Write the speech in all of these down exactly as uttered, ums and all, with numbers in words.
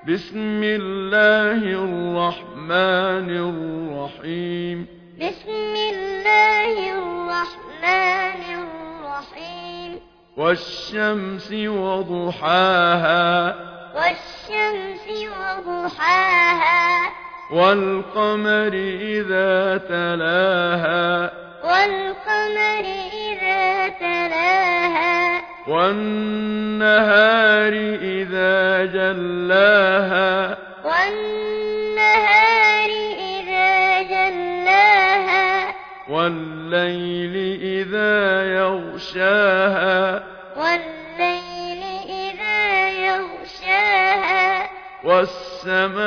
بسم الله الرحمن الرحيم بسم الله الرحمن الرحيم والشمس وضحاها والشمس وضحاها والقمر إذا تلاها والقمر إذا تلاها والنهار إذا جلاها والنهار إذا جلاها والليل إذا يغشاها والليل إذا يغشاها والسماء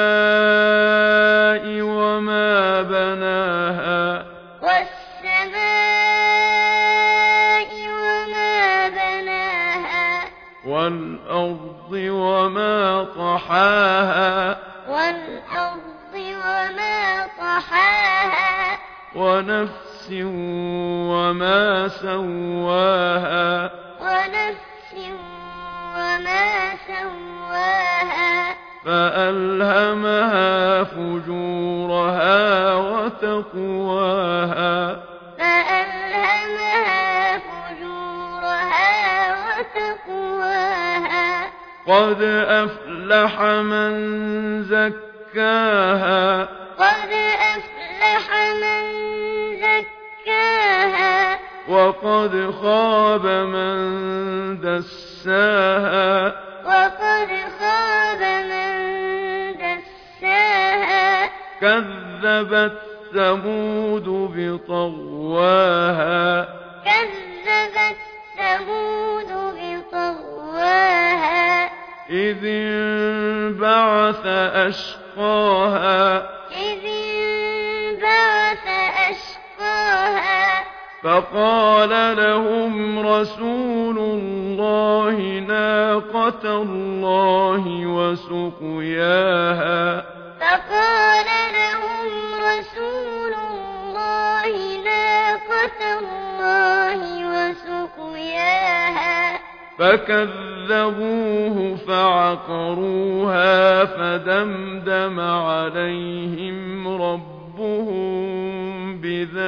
وما بناها والسماء وما بناها والأرض وما طحاها والأرض وما طحاها ونفس وما سواها ونفس وما سواها فألهمها فجورها وتقواها فألهمها فجورها وتقواها قد أفلح من زكاها قد أفلح من زكاها وقد خاب من دساها وقد خاب من دساها كذبت ثمود بطغواها كذبت ثمود بطغواها إذ انبعث أشقاها إذ انبعث أشقاها فقال لهم رسول الله ناقة الله وسقياها فقال لهم رسول الله ناقة الله وسقياها فكذبوه فعقروها فدمدم عليهم ربهم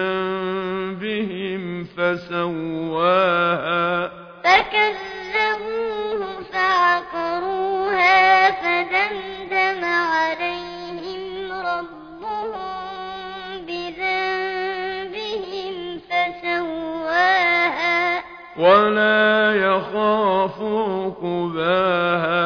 بذنبهم فسواها فكذبوه فعقروها فدمدم عليهم ربهم بذنبهم فسواها ولا يخاف عقباها